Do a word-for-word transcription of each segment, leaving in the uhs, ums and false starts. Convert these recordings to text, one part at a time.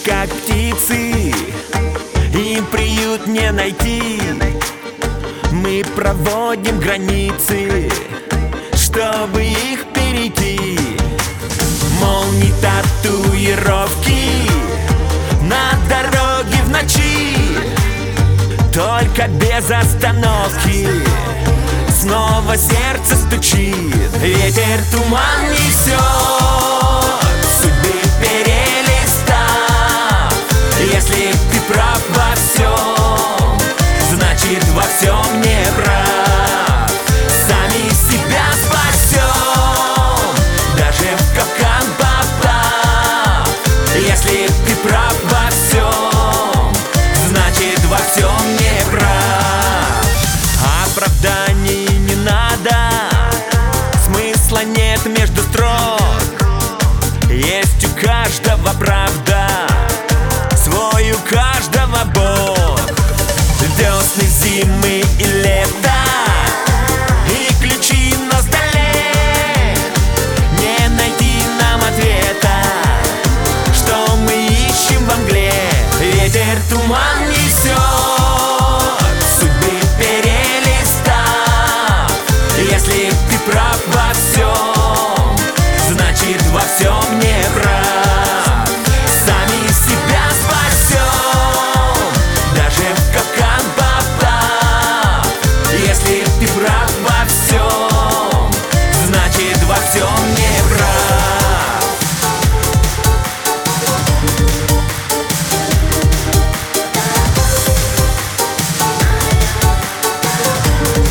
как птицы, им приют не найти. Мы проводим границы, чтобы их перейти. Молнии, татуировки на дороге в ночи, только без остановки. Снова сердце стучит, ветер туман несет, судьбы перелистав. Если ты прав во всем, значит во всем не прав. Сами себя спасем, даже в капкан попав. Если ты прав во всем, значит во всем не прав. Оправданий не надо, смысла нет между строк. Есть у каждого правда, свой у каждого Бог. Весны, зимы и лета, и ключи на столе. Не найти нам ответа, что мы ищем во мгле. Ветер туман несет, судьбы перелистав. Если ты прав во всем, значит во всем не прав. Сами себя спасем, даже в капкан попав. Если ты прав во всем, значит во всем не прав.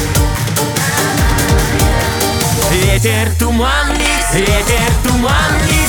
Ветер туман несет, ветер туман несет.